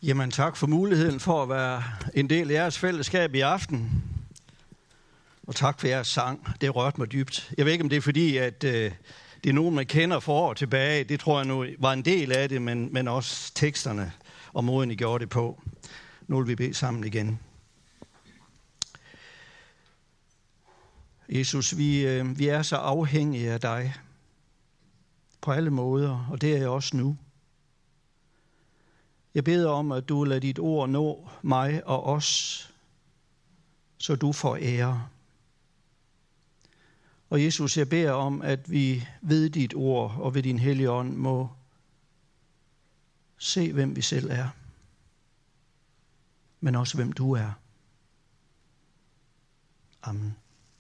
Jamen tak for muligheden for at være en del af jeres fællesskab i aften. Og tak for jeres sang. Det rørte mig dybt. Jeg ved ikke, om det er fordi, at det er nogen, man kender for år tilbage. Det tror jeg nu var en del af det, men også teksterne og måden, I gjorde det på. Nu vil vi bede sammen igen. Jesus, vi er så afhængige af dig på alle måder, og det er jeg også nu. Jeg beder om, at du lader dit ord nå mig og os, så du får ære. Og Jesus, jeg beder om, at vi ved dit ord og ved din hellige ånd må se, hvem vi selv er, men også hvem du er. Amen.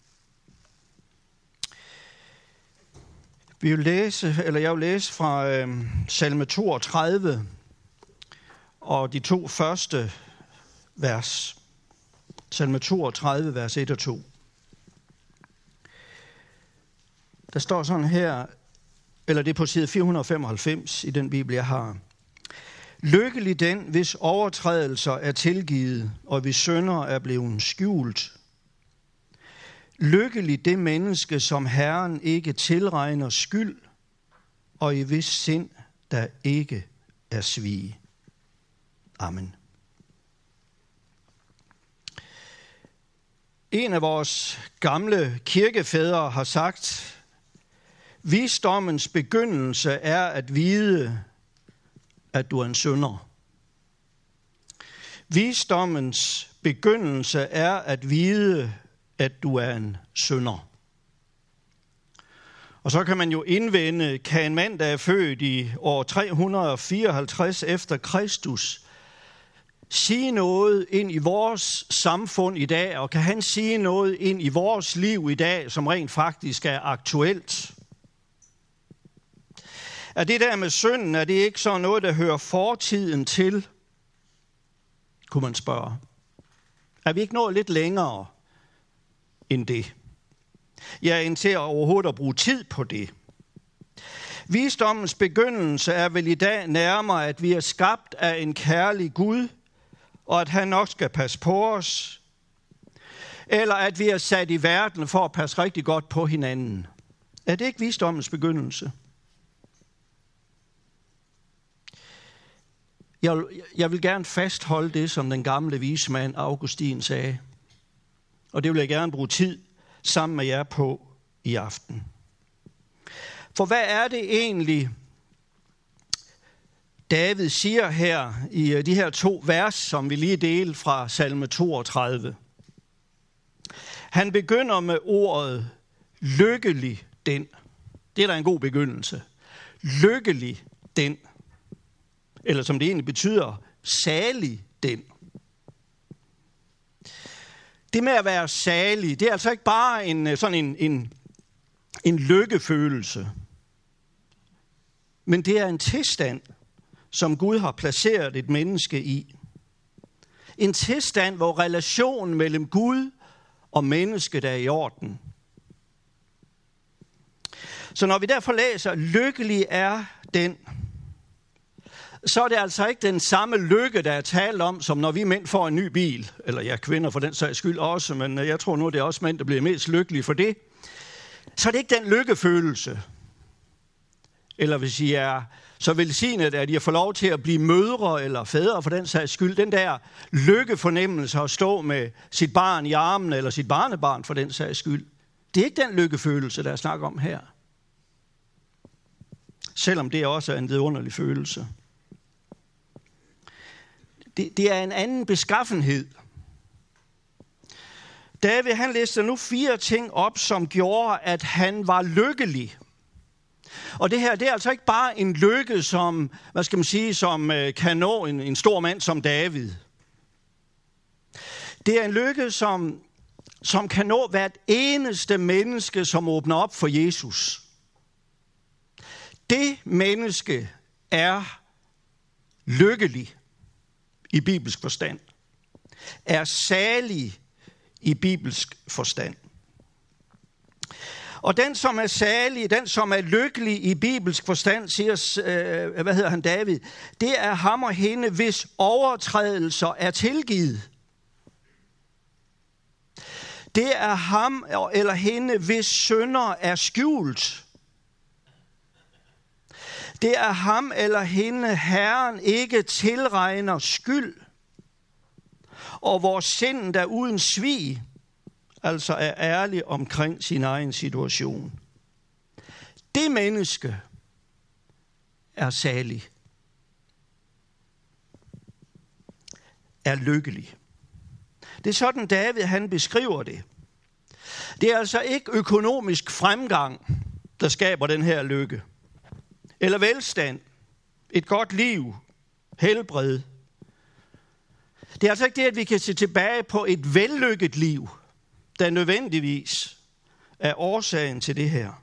Jeg vil læse fra salme 32 og de 2 første vers. Salme 32, vers 1 og 2. Der står sådan her, eller det er på side 495 i den bibel, jeg har. Lykkelig den, hvis overtrædelser er tilgivet, og hvis synder er blevet skjult. Lykkelig det menneske, som Herren ikke tilregner skyld, og i hvis sind, der ikke er svig. Amen. En af vores gamle kirkefædre har sagt, visdommens begyndelse er at vide, at du er en synder. Visdommens begyndelse er at vide, at du er en synder. Og så kan man jo indvende, kan en mand, der er født i år 354 efter Kristus, sige noget ind i vores samfund i dag, og kan han sige noget ind i vores liv i dag, som rent faktisk er aktuelt? Er det der med synden, er det ikke så noget, der hører fortiden til? Kunne man spørge. Er vi ikke nået lidt længere end det? Ja, indtil overhovedet at bruge tid på det. Visdommens begyndelse er vel i dag nærmere, at vi er skabt af en kærlig Gud, og at han nok skal passe på os, eller at vi er sat i verden for at passe rigtig godt på hinanden. Er det ikke visdommens begyndelse? Jeg vil gerne fastholde det, som den gamle vismand Augustin sagde, og det vil jeg gerne bruge tid sammen med jer på i aften. For hvad er det egentlig, David siger her i de her 2 vers, som vi lige delte fra salme 32? Han begynder med ordet lykkelig den. Det er da en god begyndelse. Lykkelig den. Eller som det egentlig betyder, salig den. Det med at være salig, det er altså ikke bare en lykkefølelse. Men det er en tilstand, som Gud har placeret et menneske i. En tilstand, hvor relationen mellem Gud og mennesket er i orden. Så når vi derfor læser, lykkelig er den, så er det altså ikke den samme lykke, der er talt om, som når vi mænd får en ny bil. Eller ja, kvinder for den sags skyld også, men jeg tror nu, det er også mænd, der bliver mest lykkelige for det. Så er det ikke den lykkefølelse. Eller hvis I er så velsignet, at I får lov til at blive mødre eller fædre for den sags skyld. Den der lykkefornemmelse at stå med sit barn i armen, eller sit barnebarn for den sags skyld. Det er ikke den lykkefølelse, der er snak om her. Selvom det også er en vidunderlig følelse. Det er en anden beskaffenhed. David, han læste nu 4 ting op, som gjorde, at han var lykkelig. Og det her, det er altså ikke bare en lykke, som, som kan nå en stor mand som David. Det er en lykke, som kan nå hvert eneste menneske, som åbner op for Jesus. Det menneske er lykkelig i bibelsk forstand. Er salig i bibelsk forstand. Og den, som er salig, den, som er lykkelig i bibelsk forstand, siger David, det er ham og hende, hvis overtrædelser er tilgivet. Det er ham eller hende, hvis synder er skjult. Det er ham eller hende, Herren ikke tilregner skyld, og hvor sind der uden svig, altså er ærlig omkring sin egen situation. Det menneske er salig, er lykkelig. Det er sådan, David han beskriver det. Det er altså ikke økonomisk fremgang, der skaber den her lykke. Eller velstand, et godt liv, helbred. Det er altså ikke det, at vi kan se tilbage på et vellykket liv, der nødvendigvis er årsagen til det her.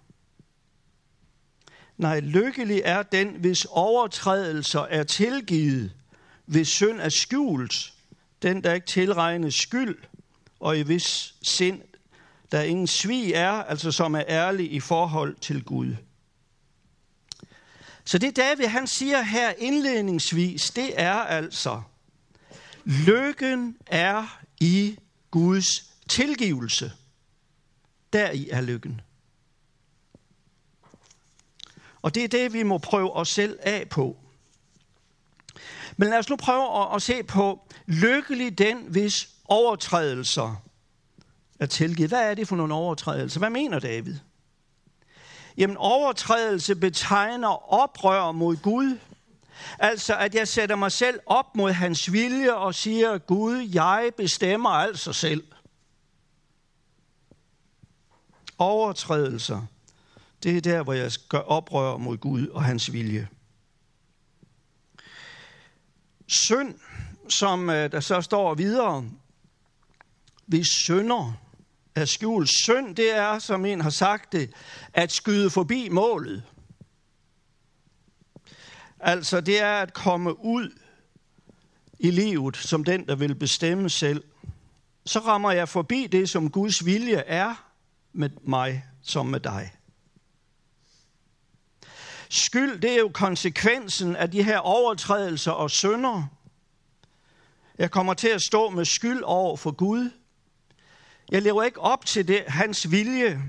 Nej, lykkelig er den, hvis overtrædelser er tilgivet, hvis synd er skjult, den, der ikke tilregnes skyld, og i hvis sind, der ingen svig er, altså som er ærlig i forhold til Gud. Så det David han siger her indledningsvis, det er altså, lykken er i Guds tilgivelse. Deri er lykken. Og det er det, vi må prøve os selv af på. Men lad os nu prøve at se på, lykkelig den, hvis overtrædelser er tilgivet. Hvad er det for nogle overtrædelser? Hvad mener David? Jamen, overtrædelse betegner oprør mod Gud. Altså, at jeg sætter mig selv op mod hans vilje og siger, Gud, jeg bestemmer altså selv. Overtrædelser, det er der, hvor jeg gør oprør mod Gud og hans vilje. Synd, som der så står videre, hvis synder er skjult. Synd, det er, som en har sagt det, at skyde forbi målet. Altså, det er at komme ud i livet som den, der vil bestemme selv. Så rammer jeg forbi det, som Guds vilje er med mig som med dig. Skyld, det er jo konsekvensen af de her overtrædelser og synder. Jeg kommer til at stå med skyld over for Gud. Jeg lever ikke op til det, hans vilje.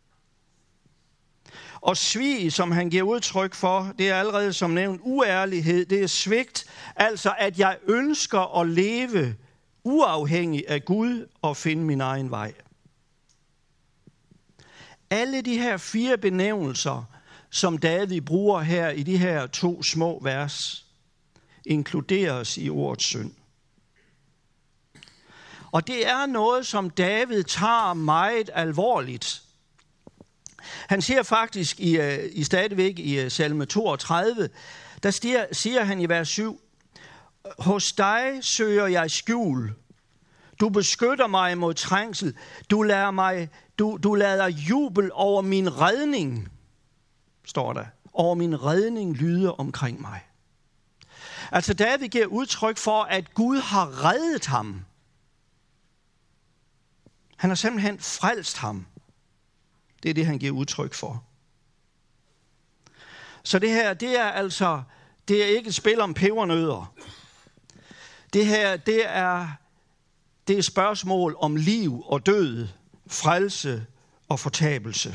Og svig, som han giver udtryk for, det er allerede som nævnt uærlighed, det er svigt. Altså at jeg ønsker at leve uafhængig af Gud og finde min egen vej. Alle de her 4 benævnelser, som David bruger her i de her 2 små vers, inkluderes i ordet synd. Og det er noget, som David tager meget alvorligt. Han siger faktisk stadigvæk i salme 32, der siger han i vers 7, hos dig søger jeg skjul. Du beskytter mig mod trængsel. Du lader jubel over min redning, står der. Over min redning lyder omkring mig. Altså David giver udtryk for, at Gud har reddet ham. Han har simpelthen frelst ham. Det er det, han giver udtryk for. Så det her, det er ikke et spil om pebernødder. Det her, det er et spørgsmål om liv og død, frelse og fortabelse.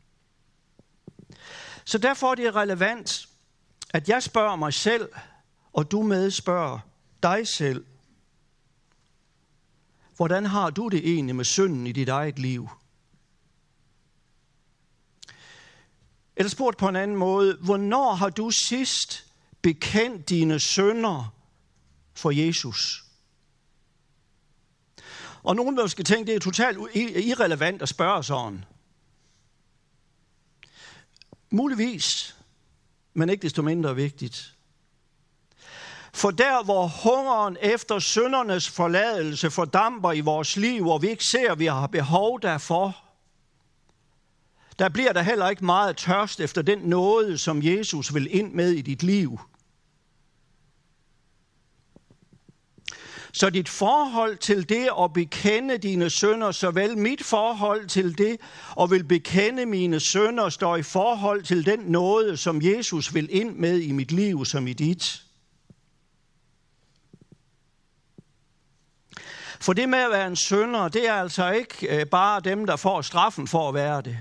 Så derfor er det relevant, at jeg spørger mig selv, og du medspørger dig selv. Hvordan har du det egentlig med synden i dit eget liv? Eller spurgt på en anden måde, hvornår har du sidst bekendt dine synder for Jesus? Og nogen vil måske tænke, det er totalt irrelevant at spørge sådan. Muligvis, men ikke desto mindre vigtigt. For der, hvor hungeren efter syndernes forladelse fordamper i vores liv, og vi ikke ser, at vi har behov derfor, der bliver der heller ikke meget tørst efter den nåde, som Jesus vil ind med i dit liv. Så dit forhold til det at bekende dine synder, såvel mit forhold til det og vil bekende mine synder, står i forhold til den nåde, som Jesus vil ind med i mit liv som i dit. For det med at være en synder, det er altså ikke bare dem, der får straffen for at være det.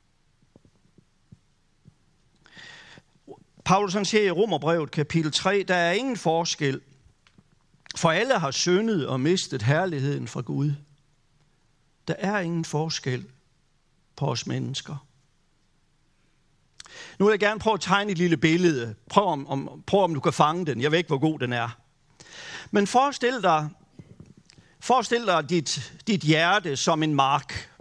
Paulus han siger i Romerbrevet kapitel 3, der er ingen forskel, for alle har syndet og mistet herligheden fra Gud. Der er ingen forskel på os mennesker. Nu vil jeg gerne prøve at tegne et lille billede. Prøv om du kan fange den. Jeg ved ikke, hvor god den er. Men forestil dig dit hjerte som en mark.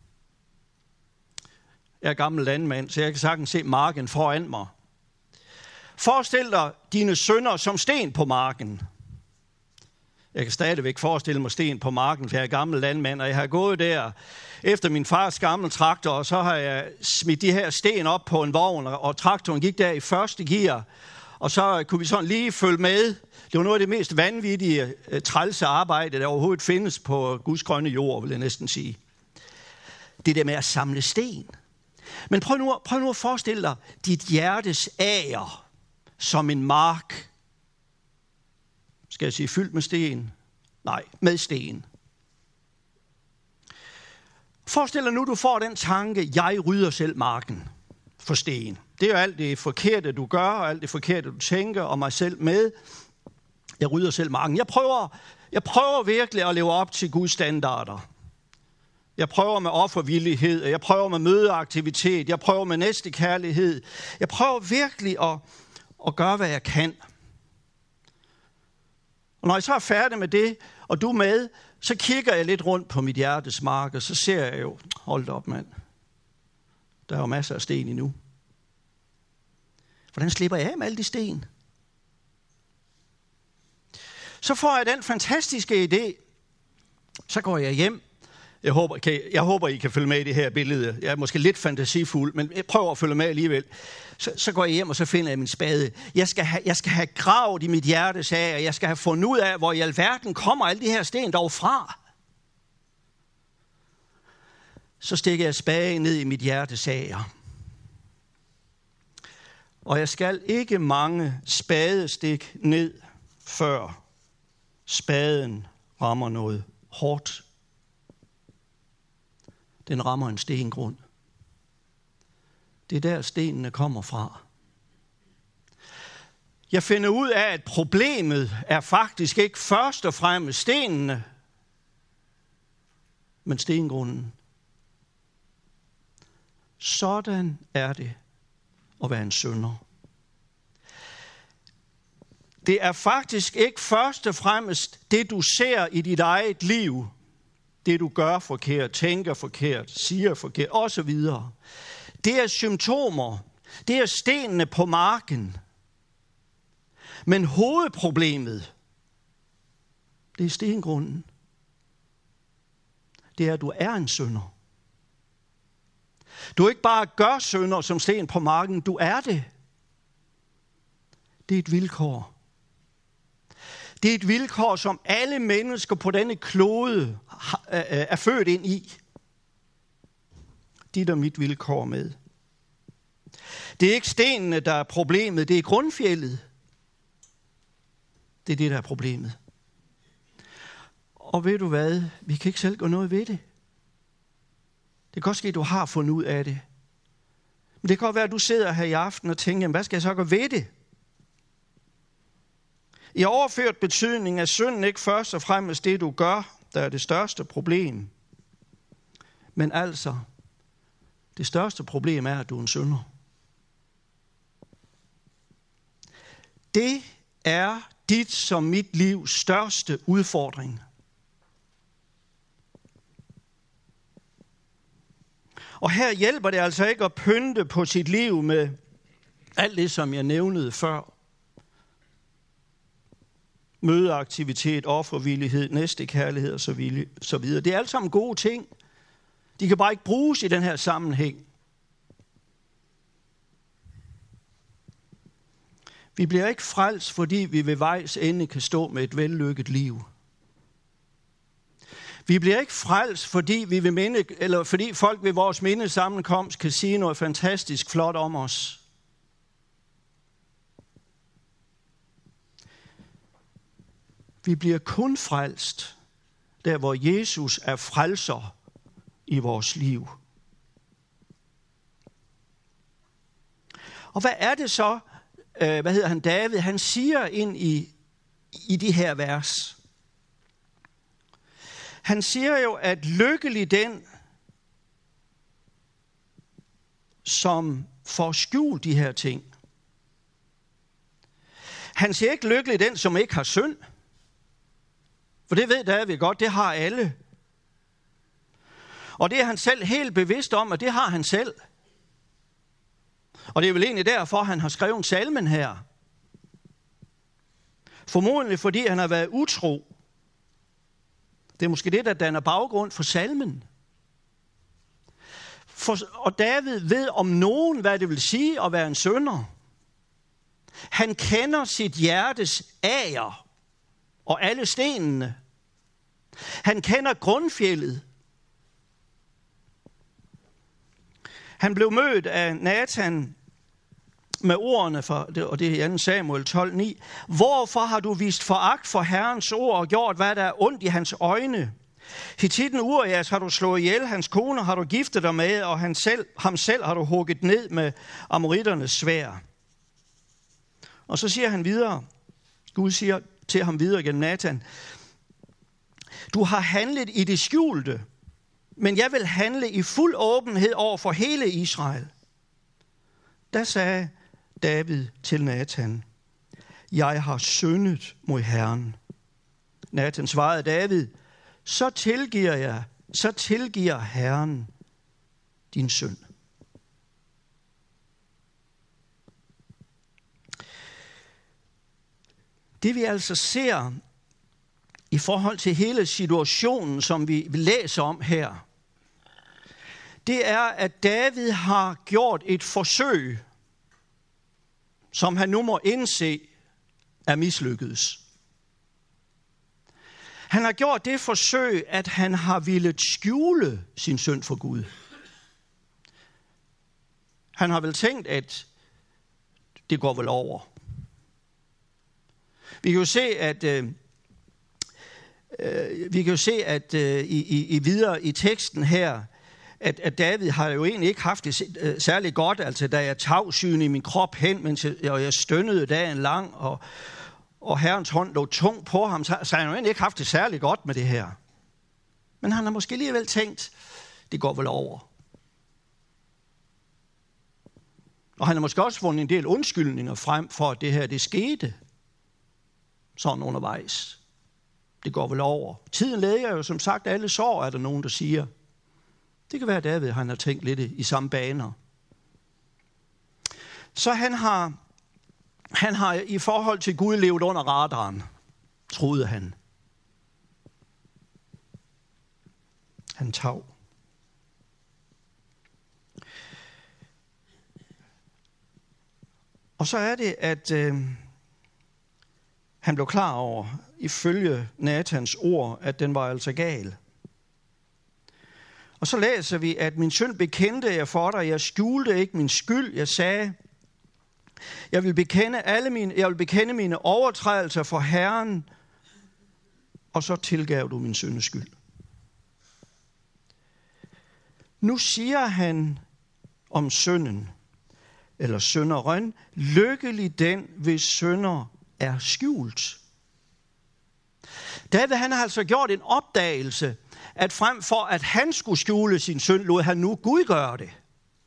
Jeg er gammel landmand, så jeg kan sagtens se marken foran mig. Forestil dig dine synder som sten på marken. Jeg kan stadigvæk forestille mig sten på marken, for jeg er gammel landmand, og jeg har gået der efter min fars gamle traktor, og så har jeg smidt de her sten op på en vogn, og traktoren gik der i første gear, og så kunne vi sådan lige følge med. Det var noget af det mest vanvittige, trælse arbejde, der overhovedet findes på Guds grønne jord, vil jeg næsten sige. Det der med at samle sten. Men prøv nu at forestille dig dit hjertes ager som en mark. Skal jeg sige fyldt med sten? Nej, med sten. Forestil dig nu, du får den tanke, jeg rydder selv marken for sten. Det er jo alt det forkerte, du gør, og alt det forkerte, du tænker, og mig selv med. Jeg rydder selv marken. Jeg prøver virkelig at leve op til Guds standarder. Jeg prøver med offervillighed, jeg prøver med mødeaktivitet, jeg prøver med næstekærlighed. Jeg prøver virkelig at gøre, hvad jeg kan. Og når jeg så er færdig med det, og du er med, så kigger jeg lidt rundt på mit hjertes mark, og så ser jeg jo, hold da op mand, der er jo masser af sten endnu. Hvordan slipper jeg af med alle de sten? Så får jeg den fantastiske idé, så går jeg hjem. Jeg håber, I kan følge med i det her billede. Jeg er måske lidt fantasifuld, men jeg prøver at følge med alligevel. Så går jeg hjem, og så finder jeg min spade. Jeg skal have gravet i mit hjertes af, og jeg skal have fundet ud af, hvor i alverden kommer alle de her sten dog fra. Så stikker jeg spaden ned i mit hjertes ager. Og jeg skal ikke mange spadestik ned, før spaden rammer noget hårdt. Den rammer en stengrund. Det er der stenene kommer fra. Jeg finder ud af, at problemet er faktisk ikke først og fremmest stenene, men stengrunden. Sådan er det at være en synder. Det er faktisk ikke først og fremmest det, du ser i dit eget liv, det du gør forkert, tænker forkert, siger forkert osv. Det er symptomer. Det er stenene på marken. Men hovedproblemet, det er stengrunden. Det er, at du er en synder. Du ikke bare gør synder som sten på marken, du er det. Det er et vilkår. Det er et vilkår, som alle mennesker på denne klode er født ind i. Dit og mit vilkår med. Det er ikke stenene, der er problemet, det er grundfjeldet. Det er det, der er problemet. Og ved du hvad? Vi kan ikke selv gøre noget ved det. Det kan godt ske, at du har fundet ud af det. Men det kan godt være, at du sidder her i aften og tænker, hvad skal jeg så gøre ved det? I overført betydning er synden ikke først og fremmest det, du gør, der er det største problem. Men altså, det største problem er, at du er en synder. Det er dit som mit livs største udfordring. Og her hjælper det altså ikke at pynte på sit liv med alt det, som jeg nævnede før. Mødeaktivitet, offervillighed, næstekærlighed og så videre. Det er alt sammen gode ting. De kan bare ikke bruges i den her sammenhæng. Vi bliver ikke frelst, fordi vi ved vejs ende kan stå med et vellykket liv. Vi bliver ikke frelst, fordi folk ved vores mindesammenkomst kan sige noget fantastisk flot om os. Vi bliver kun frelst, der hvor Jesus er frelser i vores liv. Og hvad er det så, David, han siger ind i de her vers? Han siger jo, at lykkelig den, som får skjult de her ting. Han siger ikke lykkelig den, som ikke har synd. For det ved David godt, det har alle. Og det er han selv helt bevidst om, at det har han selv. Og det er vel egentlig derfor, han har skrevet salmen her. Formodentlig fordi han har været utro. Det er måske det, der danner baggrund for salmen. Og David ved om nogen, hvad det vil sige at være en synder. Han kender sit hjertes ager og alle stenene. Han kender grundfjeldet. Han blev mødt af Nathan med ordene, og det er 2. Samuel 12:9. Hvorfor har du vist foragt for Herrens ord og gjort, hvad der er ondt i hans øjne? Hittitten Urias har du slået ihjel, hans kone har du giftet dig med, og ham selv har du hugget ned med amoritternes sværd. Og så siger han videre, Gud siger til ham videre gennem Nathan, du har handlet i det skjulte, men jeg vil handle i fuld åbenhed over for hele Israel. Der sagde David til Nathan, jeg har syndet mod Herren. Nathan svarede David, så tilgiver Herren din synd. Det vi altså ser i forhold til hele situationen, som vi læser om her, det er, at David har gjort et forsøg, som han nu må indse er mislykkedes. Han har gjort det forsøg, at han har villet skjule sin synd for Gud. Han har vel tænkt, at det går vel over. Vi kan jo se, at videre i teksten her, at David har jo egentlig ikke haft det særlig godt, altså da jeg tavsynede i min krop hen, mens jeg stønnede dagen lang, og Herrens hånd lå tung på ham, så har han jo egentlig ikke haft det særlig godt med det her. Men han har måske alligevel tænkt, det går vel over. Og han har måske også fundet en del undskyldninger frem for, at det her det skete sådan undervejs. Det går vel over. Tiden læger jo som sagt alle sår, er der nogen, der siger. Det kan være, at David han har tænkt lidt i samme baner. Så han har i forhold til Gud levet under radaren, troede han. Han tav. Og så er det, at han blev klar over, ifølge Nathans ord, at den var altså gal. Og så læser vi, at min synd bekendte jeg for dig, jeg skjulte ikke min skyld, jeg sagde, jeg vil bekende mine overtrædelser for Herren, og så tilgav du min syndes skyld. Nu siger han om synden, eller synderen, lykkelig den, hvis synder er skjult. David han har altså gjort en opdagelse, at frem for at han skulle skjule sin synd, lod han nu Gud gøre det.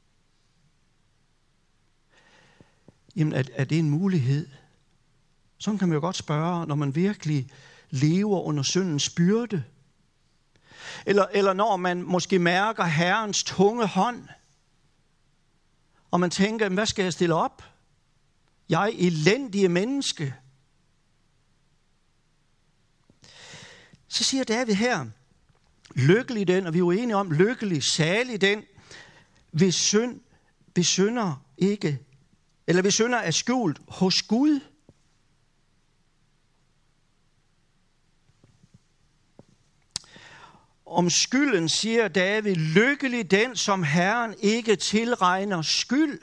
Jamen er det en mulighed? Sådan kan man jo godt spørge, når man virkelig lever under syndens byrde. Eller når man måske mærker Herrens tunge hånd, og man tænker, hvad skal jeg stille op? Jeg er elendige menneske. Så siger David her, lykkelig den, og vi er jo enige om, lykkelig, salig den, hvis synder er skjult hos Gud. Om skylden siger David, lykkelig den, som Herren ikke tilregner skyld.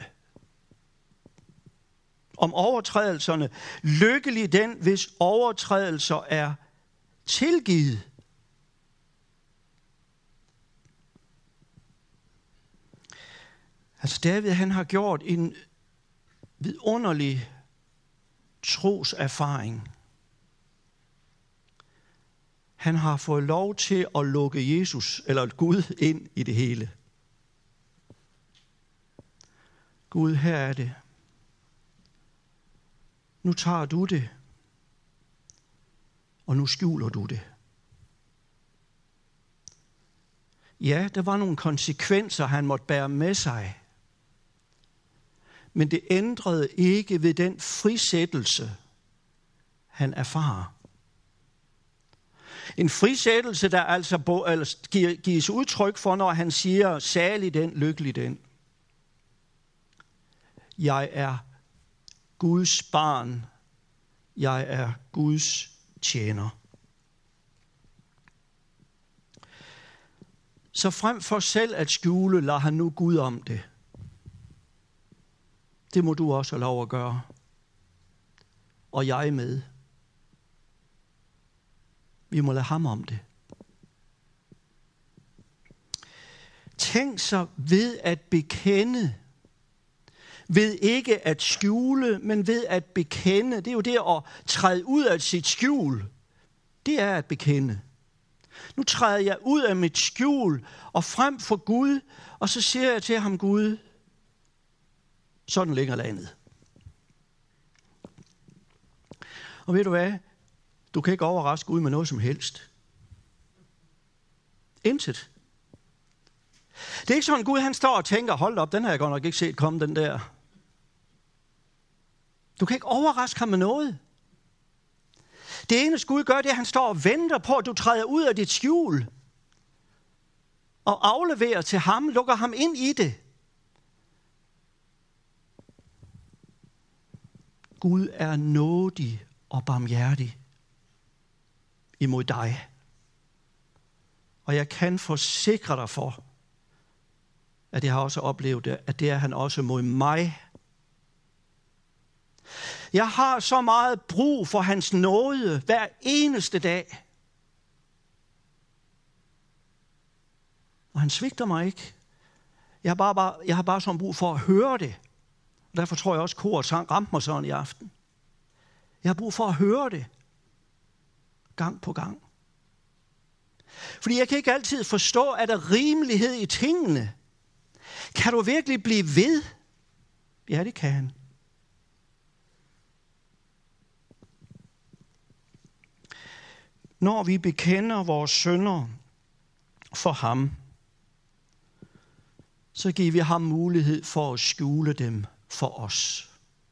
Om overtrædelserne, lykkelig den, hvis overtrædelser er tilgivet. Altså David, han har gjort en vidunderlig troserfaring. Han har fået lov til at lukke Jesus, eller Gud, ind i det hele. Gud, her er det. Nu tager du det, og nu skjuler du det. Ja, der var nogle konsekvenser, han måtte bære med sig. Men det ændrede ikke ved den frisættelse, han erfarer. En frisættelse, der altså gives udtryk for, når han siger, salig den, lykkelig den. Jeg er Guds barn. Jeg er Guds tjener. Så frem for selv at skjule, lader han nu Gud om det. Det må du også have lov at gøre. Og jeg med. Vi må lade ham om det. Tænk så ved at bekende. Ved ikke at skjule, men ved at bekende. Det er jo det at træde ud af sit skjul. Det er at bekende. Nu træder jeg ud af mit skjul og frem for Gud, og så siger jeg til ham, Gud, sådan ligger landet. Og ved du hvad? Du kan ikke overraske Gud med noget som helst. Intet. Det er ikke sådan, Gud han står og tænker, hold op, den har jeg godt nok ikke set komme, den der. Du kan ikke overraske ham med noget. Det eneste Gud gør, det er, at han står og venter på, at du træder ud af dit skjul. Og afleverer til ham, lukker ham ind i det. Gud er nådig og barmhjertig imod dig. Og jeg kan forsikre dig for, at jeg har også oplevet det, at det er han også mod mig. Jeg har så meget brug for hans nåde hver eneste dag. Og han svigter mig ikke. Jeg har bare sådan brug for at høre det. Og derfor tror jeg også, koret sang ramte mig sådan i aften. Jeg har brug for at høre det. Gang på gang. Fordi jeg kan ikke altid forstå, at der er rimelighed i tingene. Kan du virkelig blive ved? Ja, det kan han. Når vi bekender vores synder for ham, så giver vi ham mulighed for at skjule dem for os.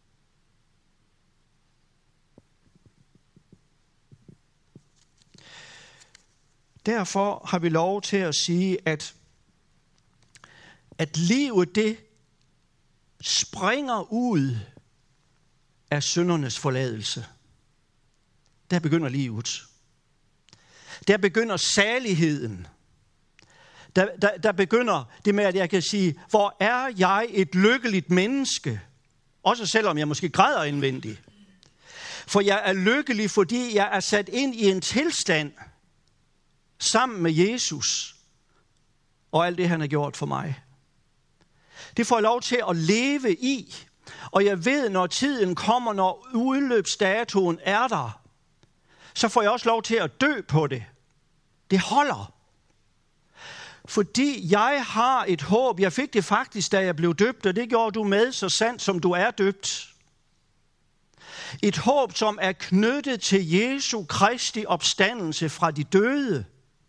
Derfor har vi lov til at sige, at livet det springer ud af syndernes forladelse. Der begynder livet. Der begynder saligheden. Der begynder det med, at jeg kan sige, hvor er jeg et lykkeligt menneske? Også selvom jeg måske græder indvendigt. For jeg er lykkelig, fordi jeg er sat ind i en tilstand sammen med Jesus og alt det, han har gjort for mig. Det får jeg lov til at leve i. Og jeg ved, når tiden kommer, når udløbsdatoen er der, så får jeg også lov til at dø på det. Det holder. Fordi jeg har et håb. Jeg fik det faktisk, da jeg blev døbt, og det gjorde du med, så sandt som du er døbt. Et håb, som er knyttet til Jesu Kristi opstandelse fra de døde.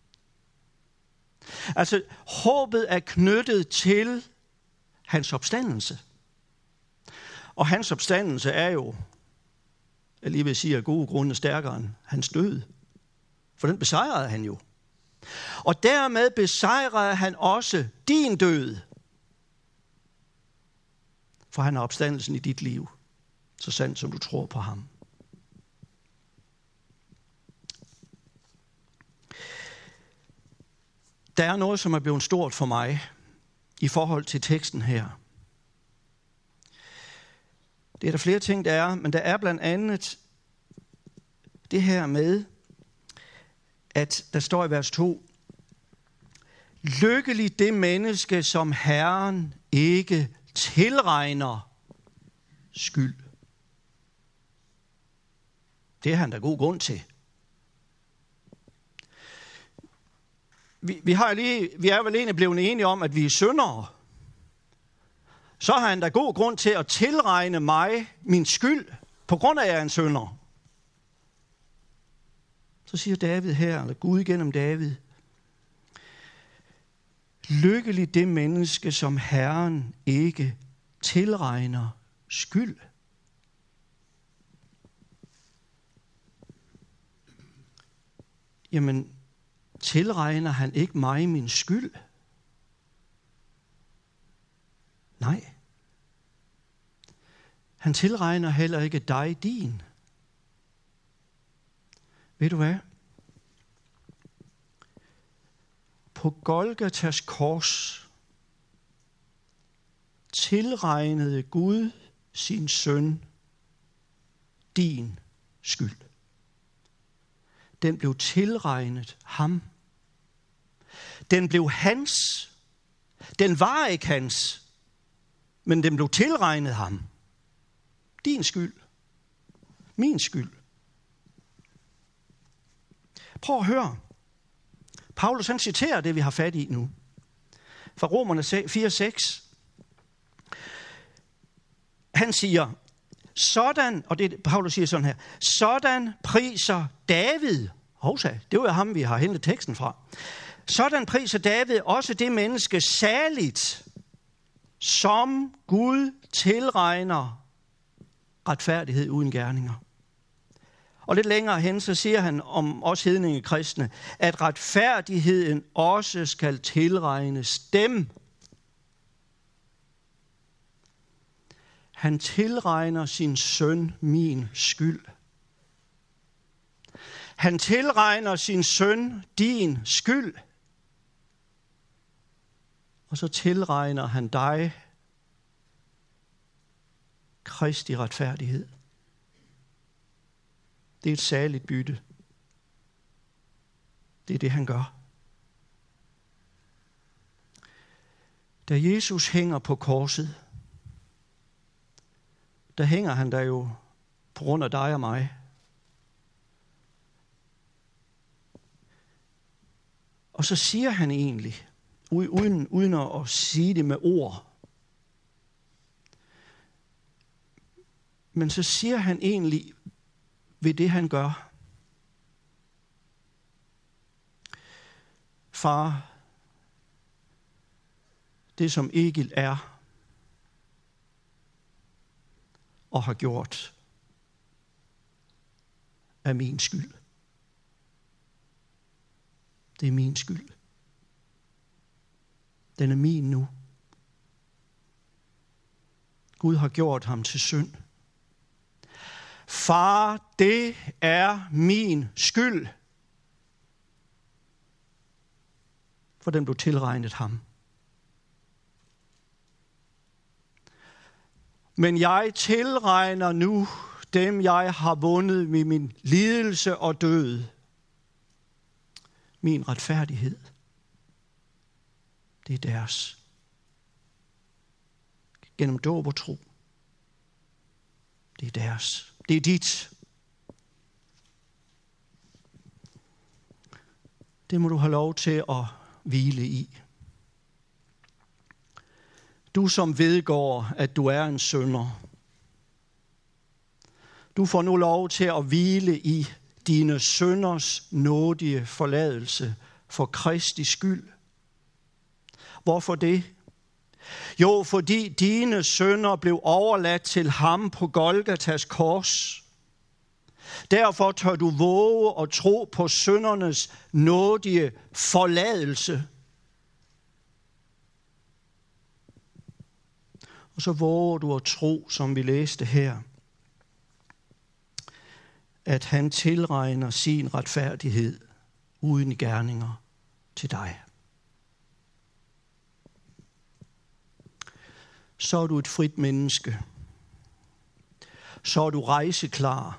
Altså, håbet er knyttet til hans opstandelse. Og hans opstandelse er jo, jeg lige vil sige, af gode grunde stærkere end hans død. For den besejrede han jo. Og dermed besejrede han også din død. For han er opstandelsen i dit liv, så sandt som du tror på ham. Der er noget, som er blevet stort for mig i forhold til teksten her. Det er der flere ting, der er, men der er blandt andet det her med, at der står i vers 2, lykkelig det menneske, som Herren ikke tilregner skyld. Det er han der god grund til. Vi er vel egentlig blevet enige om, at vi er syndere. Så har han da god grund til at tilregne mig min skyld, på grund af, at jeg er en synder. Så siger David her, eller Gud gennem David, lykkelig det menneske, som Herren ikke tilregner skyld. Jamen, tilregner han ikke mig min skyld? Nej. Han tilregner heller ikke dig din. Ved du hvad? På Golgatas kors tilregnede Gud sin søn din skyld. Den blev tilregnet ham. Den blev hans. Den var ikke hans, men den blev tilregnet ham. Din skyld. Min skyld. Prøv at høre. Paulus han citerer det, vi har fat i nu. Fra Romerne 4:6. Han siger, sådan, og det Paulus siger sådan her, sådan priser David. Det var ham, vi har hentet teksten fra. Sådan priser David også det menneske saligt, som Gud tilregner retfærdighed uden gerninger. Og lidt længere hen, så siger han om os hedninge kristne, at retfærdigheden også skal tilregnes dem. Han tilregner sin søn min skyld. Han tilregner sin søn din skyld. Og så tilregner han dig Kristi retfærdighed. Det er et særligt bytte. Det er det, han gør. Da Jesus hænger på korset, der hænger han der jo på grund af dig og mig. Og så siger han egentlig, uden at sige det med ord, men så siger han egentlig ved det, han gør. Far, det som Egil er og har gjort, er min skyld. Det er min skyld. Den er min nu. Gud har gjort ham til synd. Far, det er min skyld. For den blev tilregnet ham. Men jeg tilregner nu dem, jeg har vundet med min lidelse og død. Min retfærdighed. Det er deres. Gennem dåb og tro. Det er deres. Det er dit. Det må du have lov til at hvile i. Du som vedgår, at du er en synder. Du får nu lov til at hvile i dine synders nådige forladelse for Kristi skyld. Hvorfor det? Jo, fordi dine synder blev overladt til ham på Golgatas kors. Derfor tør du våge og tro på syndernes nådige forladelse. Og så våger du at tro, som vi læste her, at han tilregner sin retfærdighed uden gerninger til dig. så er du et frit menneske. Så er du rejseklar.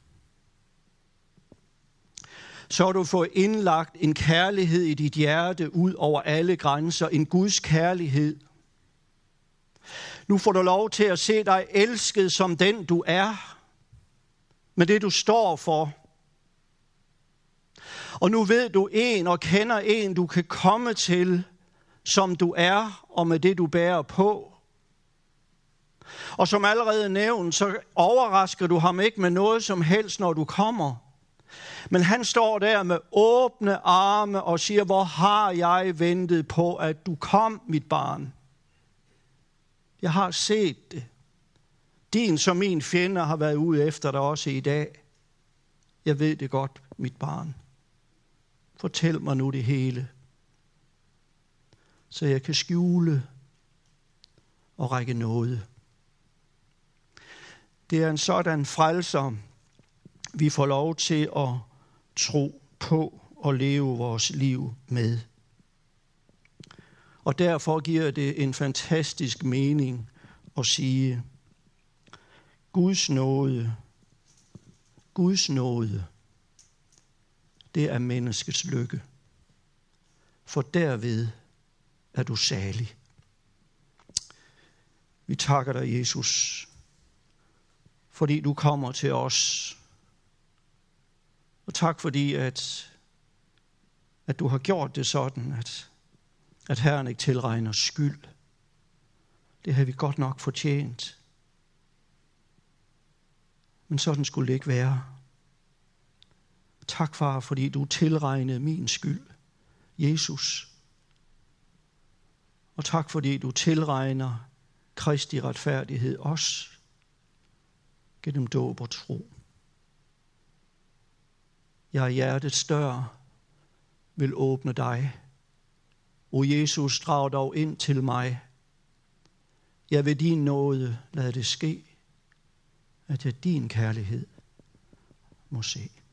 Så har du fået indlagt en kærlighed i dit hjerte ud over alle grænser. En Guds kærlighed. Nu får du lov til at se dig elsket som den du er. Med det du står for. Og nu ved du en og kender en du kan komme til som du er og med det du bærer på. Og som allerede nævnt, så overrasker du ham ikke med noget som helst, når du kommer. Men han står der med åbne arme og siger, hvor har jeg ventet på, at du kom, mit barn. Jeg har set det. Din som min fjende har været ude efter dig også i dag. Jeg ved det godt, mit barn. Fortæl mig nu det hele, så jeg kan skjule og række nåde. Det er en sådan frelser, vi får lov til at tro på og leve vores liv med. Og derfor giver det en fantastisk mening at sige, Guds nåde, det er menneskets lykke. For derved er du salig. Vi takker dig, Jesus, fordi du kommer til os. Og tak fordi, at du har gjort det sådan, at Herren ikke tilregner skyld. Det har vi godt nok fortjent. Men sådan skulle det ikke være. Tak, far, fordi du tilregnede min skyld, Jesus. Og tak, fordi du tilregner Kristi retfærdighed os gennem dåb og tro. Jeg hjertets dør vil åbne dig. O Jesus, drag dog ind til mig. Jeg ved din nåde lad det ske, at jeg din kærlighed må se.